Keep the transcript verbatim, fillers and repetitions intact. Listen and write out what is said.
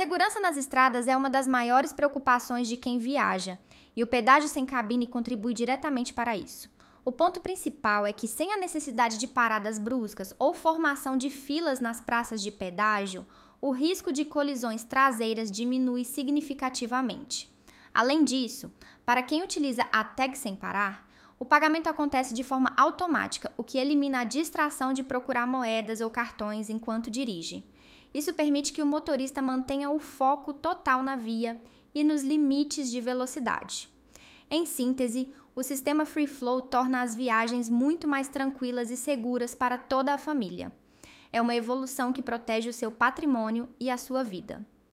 segurança nas estradas é uma das maiores preocupações de quem viaja, e o pedágio sem cabine contribui diretamente para isso. O ponto principal é que, sem a necessidade de paradas bruscas ou formação de filas nas praças de pedágio, o risco de colisões traseiras diminui significativamente. Além disso, para quem utiliza a tag sem parar, o pagamento acontece de forma automática, o que elimina a distração de procurar moedas ou cartões enquanto dirige. Isso permite que o motorista mantenha o foco total na via e nos limites de velocidade. Em síntese, o sistema Free Flow torna as viagens muito mais tranquilas e seguras para toda a família. É uma evolução que protege o seu patrimônio e a sua vida.